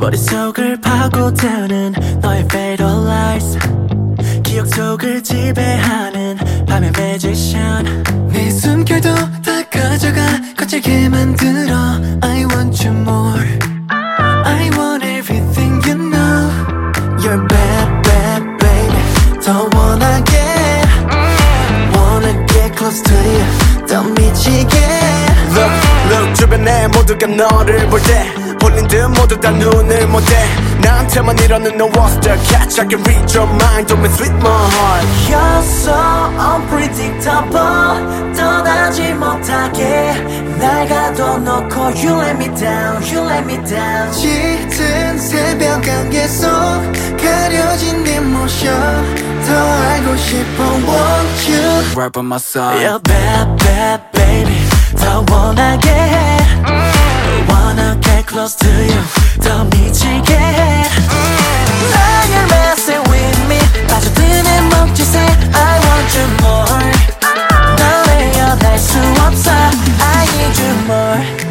머릿속을 파고드는 너의 fatal lies, 기억 속을 지배하는 밤의 매지션. 내 숨결도 다 가져가 거칠게 만들어. I want you more, I want everything you know. You're bad, bad baby. 더 원하게 wanna get close to you. 더 미치게. Look, look 주변에 모두가 너를 볼 때 홀린 듯 모두 다 눈을 못 떼. 나한테만 이러는 no what's the catch. I can read your mind, don't mess with my heart. You're so unpredictable. 떠나지 못하게 날 가둬놓고 You let me down, you let me down. 짙은 새벽 안개 속 가려진 네 모션 더 알고 싶어 want you Right by my side. You're bad, bad baby. 더 원하게 해 Wanna get close to you. 더 미치게 해 You're messing with me. 빠져드는 몸짓에 I want you more. 널 헤어날 수 없어 I need you more.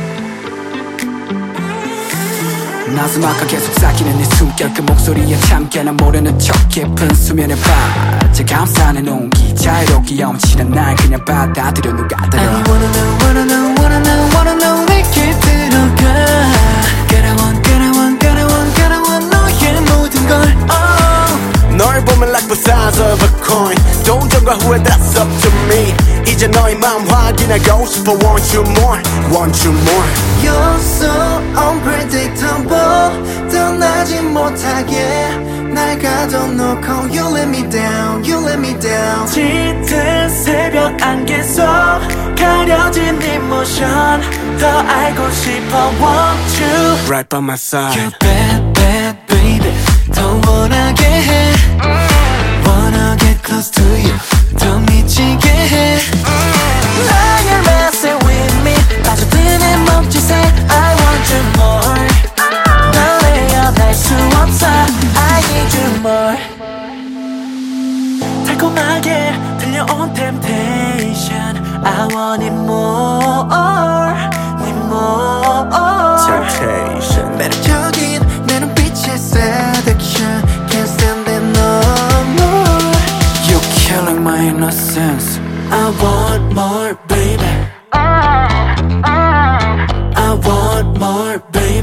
나스막하게 속삭이는 네 숨결 그 목소리에 참깨나 모르는 척 깊은 수면에 빠져 감싸는 온기 자유롭게 넘치는 날 그냥 받아들여 누가 들어. I wanna know, wanna know, wanna know, wanna know 내게 들어가. Gotta want, gotta want, gotta want, gotta want 너의 모든 걸 oh. 널 보면 like the size of a coin. 동전과 후회 that's up to me. 이제 너의 마음 확인하고 싶어 want you more, want you more. You're so unpredictable 떠나지 못하게 날 가둬놓고 You let me down, you let me down. 짙은 새벽 안개 속 가려진 네 모션 더 알고 싶어 want you. Right by my side. You're bad, bad baby. 더 원하게 해 Wanna get close to you. 더 미치게 해 You're messing with me. 빠져드는 몸짓에 I want you more. 널 헤어날 수 없어 I need you more. 달콤하게 들려온 temptation I want it more, need more. Temptation. 매력적인 내 눈빛의 seduction Can't stand it no more. You're killing my innocence. I want more, baby. I want more, baby.